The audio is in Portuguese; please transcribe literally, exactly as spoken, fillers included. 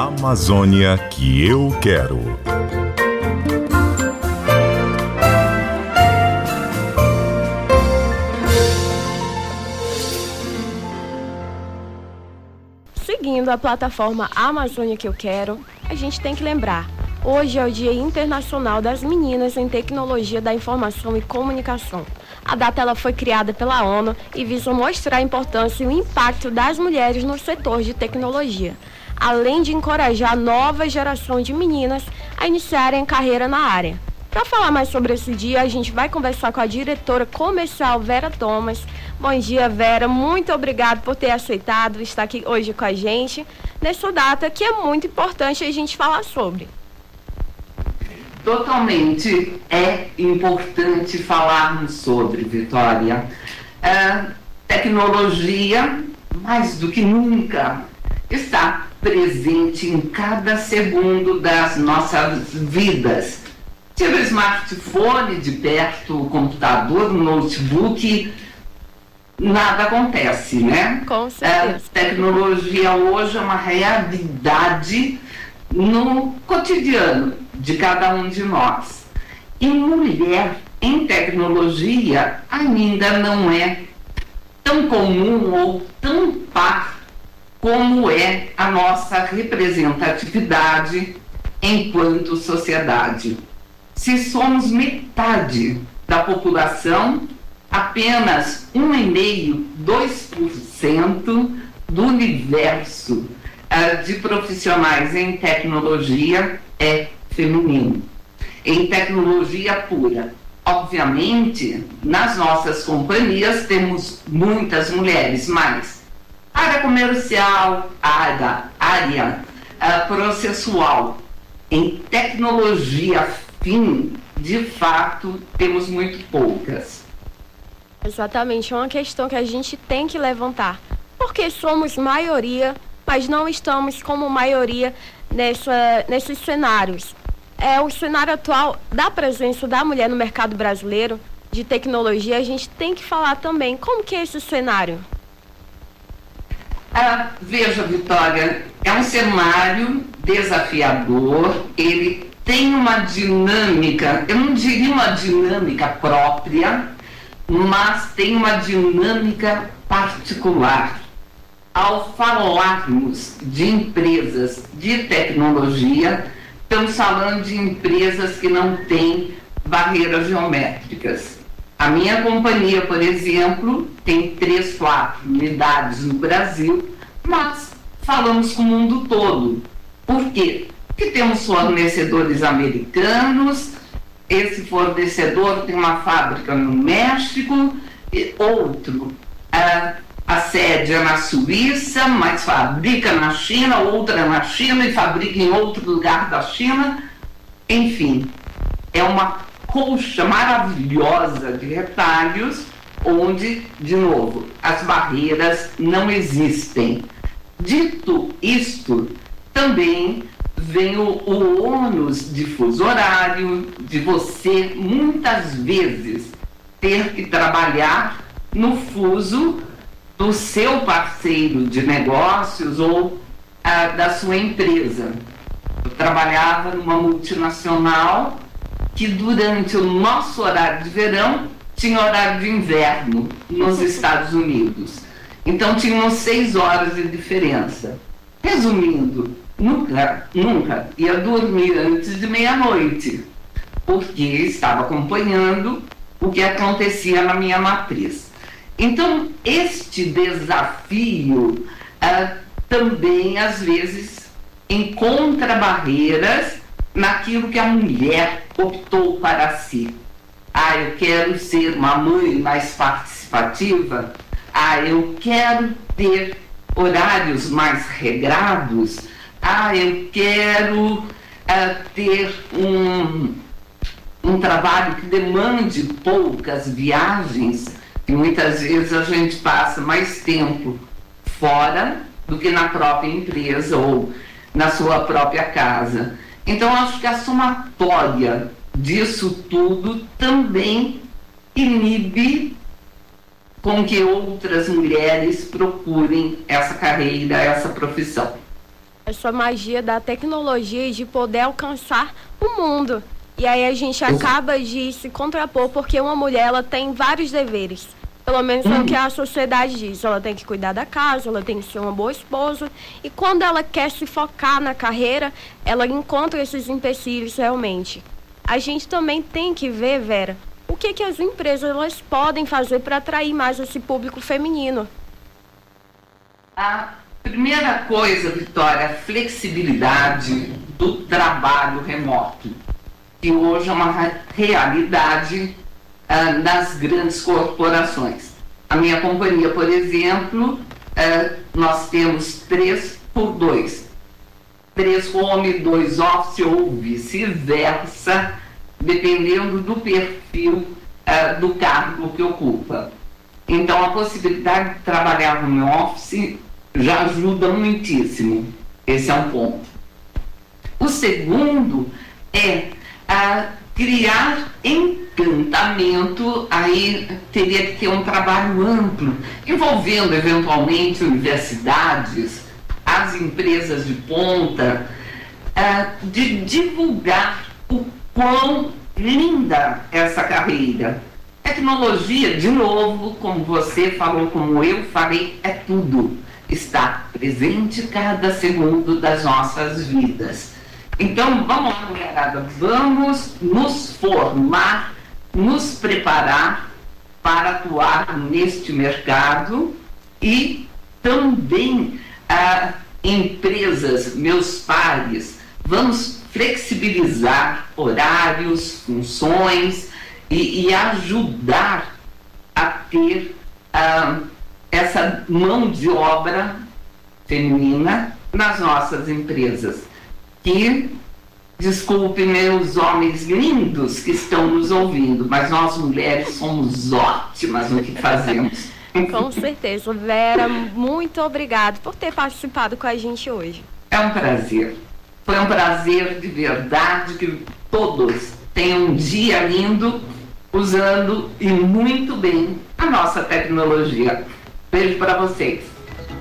Amazônia que eu quero. Seguindo a plataforma Amazônia que eu quero, a gente tem que lembrar, hoje é o Dia Internacional das Meninas em Tecnologia da Informação e Comunicação. A data ela foi criada pela ONU e visa mostrar a importância e o impacto das mulheres no setor de tecnologia, além de encorajar a nova geração de meninas a iniciarem carreira na área. Para falar mais sobre esse dia, a gente vai conversar com a diretora comercial Vera Thomas. Bom dia, Vera. Muito obrigada por ter aceitado estar aqui hoje com a gente nessa data que é muito importante a gente falar sobre. Totalmente é importante falarmos sobre, Vitória. A tecnologia, mais do que nunca, está presente em cada segundo das nossas vidas. Tira o smartphone de perto, o computador, o notebook, nada acontece, né? Com certeza. A tecnologia hoje é uma realidade no cotidiano de cada um de nós. E mulher em tecnologia ainda não é tão comum ou tão par como é a nossa representatividade enquanto sociedade. Se somos metade da população, apenas um vírgula cinco, dois por cento do universo uh, de profissionais em tecnologia é feminino. Em tecnologia pura. Obviamente, nas nossas companhias temos muitas mulheres, mas área comercial, área, área uh, processual, em tecnologia fim, de fato, temos muito poucas. Exatamente, é uma questão que a gente tem que levantar. Porque somos maioria, mas não estamos como maioria nessa, nesses cenários. É, o cenário atual da presença da mulher no mercado brasileiro de tecnologia, a gente tem que falar também. Como que é esse cenário? Ah, veja, Vitória, é um cenário desafiador, ele tem uma dinâmica, eu não diria uma dinâmica própria, mas tem uma dinâmica particular. Ao falarmos de empresas de tecnologia, estamos falando de empresas que não têm barreiras geométricas. A minha companhia, por exemplo, tem três, quatro unidades no Brasil, mas falamos com o mundo todo. Por quê? Porque temos fornecedores americanos, esse fornecedor tem uma fábrica no México, e outro, a, a sede é na Suíça, mas fabrica na China, outra na China e fabrica em outro lugar da China. Enfim, é uma colcha maravilhosa de retalhos, onde, de novo, as barreiras não existem. Dito isto, também vem o, o ônus de fuso horário, de você, muitas vezes, ter que trabalhar no fuso do seu parceiro de negócios ou ah, da sua empresa. Eu trabalhava numa multinacional que, durante o nosso horário de verão, tinha horário de inverno nos Estados Unidos. Então, tinham seis horas de diferença. Resumindo, nunca, nunca ia dormir antes de meia-noite, porque estava acompanhando o que acontecia na minha matriz. Então, este desafio ah, também, às vezes, encontra barreiras naquilo que a mulher optou para si. Ah, eu quero ser uma mãe mais participativa. Ah, eu quero ter horários mais regrados. Ah, eu quero uh, ter um, um trabalho que demande poucas viagens, e muitas vezes a gente passa mais tempo fora do que na própria empresa ou na sua própria casa. Então, acho que a somatória disso tudo também inibe com que outras mulheres procurem essa carreira, essa profissão. essa magia da tecnologia e de poder alcançar o mundo. E aí a gente acaba de se contrapor, porque uma mulher, ela tem vários deveres. Pelo menos é o que a sociedade diz. Ela tem que cuidar da casa, ela tem que ser uma boa esposa. E quando ela quer se focar na carreira, ela encontra esses empecilhos realmente. A gente também tem que ver, Vera, o que, que as empresas elas podem fazer para atrair mais esse público feminino. A primeira coisa, Vitória, a flexibilidade do trabalho remoto, que hoje é uma realidade uh, nas grandes corporações. A minha companhia, por exemplo, uh, nós temos três por dois. Três home, dois office ou vice-versa, dependendo do perfil uh, do cargo que ocupa. Então, a possibilidade de trabalhar no office já ajuda muitíssimo. Esse é um ponto. O segundo é a criar encantamento. Aí teria que ter um trabalho amplo, envolvendo eventualmente universidades, as empresas de ponta, uh, de divulgar o quão linda essa carreira. Tecnologia, de novo, como você falou, como eu falei, é tudo. Está presente cada segundo das nossas vidas. Então, vamos lá, mulherada, vamos nos formar, nos preparar para atuar neste mercado e também ah, empresas, meus pares, vamos flexibilizar horários, funções e, e ajudar a ter ah, essa mão de obra feminina nas nossas empresas. Que, desculpe meus homens lindos que estão nos ouvindo, mas nós mulheres somos ótimas no que fazemos. Com certeza. Vera, muito obrigada por ter participado com a gente hoje. É um prazer. Foi um prazer de verdade, que todos tenham um dia lindo usando e muito bem a nossa tecnologia. Beijo para vocês.